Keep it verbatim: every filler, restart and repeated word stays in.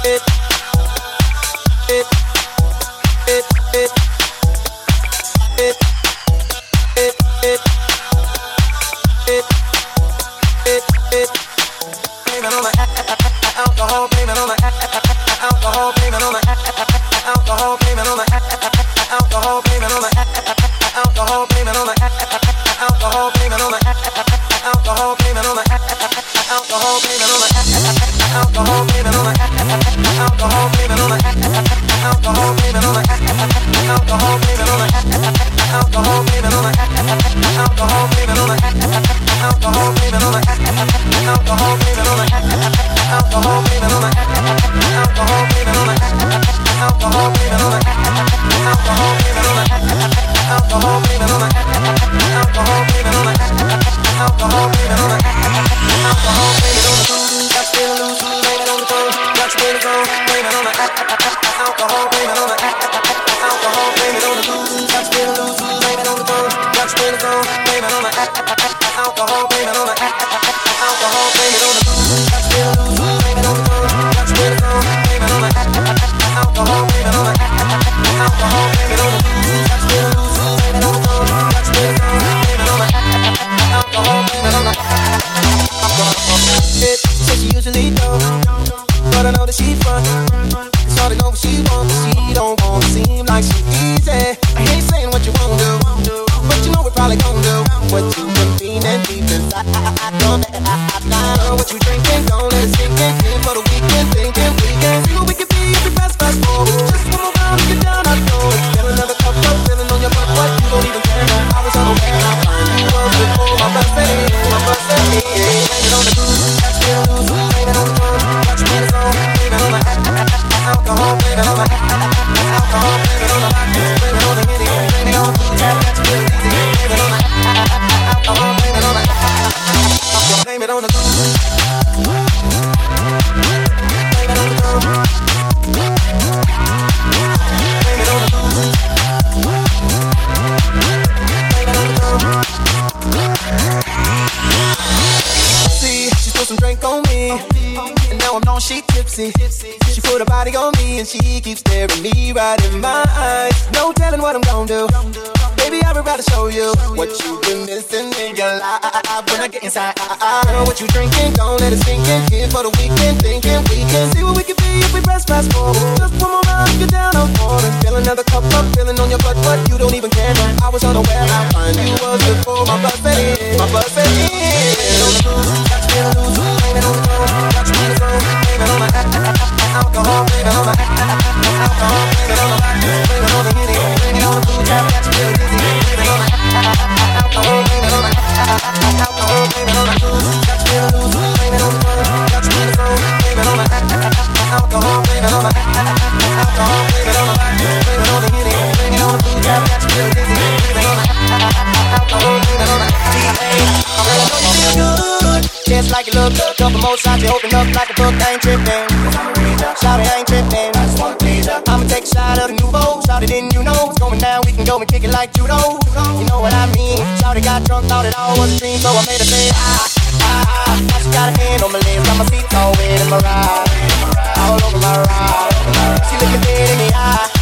What you drinking? Don't let it sink in. Here for the weekend, thinking we can see what we can be if we press fast forward. Just one more round, get down on board and fill another cup up, feeling on your butt, but you don't even care. I was unaware how fine you was before my buzz set in, my buzz set in. On the blues, got you feeling loose, blame it on the phone, got you in the zone, blame it on the alcohol, blame it on the alcohol, blame it on the blame it on the Henny, blame it on the blue tap, got you feeling dizzy, blame it on the alcohol, blame it on the alcohol, blame it on the blues. Blame it on the phone, got you in the zone. Blame it on the alcohol, blame it on the alcohol, blame it on the blame it on the Henny, blame it on the blue tap, got you feeling dizzy. Blame it on the alcohol, blame it on the D A. Girl, I know you feel good, just like you look. Couple more shots, you open up like a book. I ain't tripping, shout it, I ain't tripping. I'ma take a shot of the nouveau, shout it in, you know what's going down. We can go and kick it like judo. You know what I mean? Shout it, got drunk, thought it all was a dream, so I made her say ah. Ah, now she got a hand on my lips, got my feet all wet in my ride, all over my ride. She looking dead in the eye.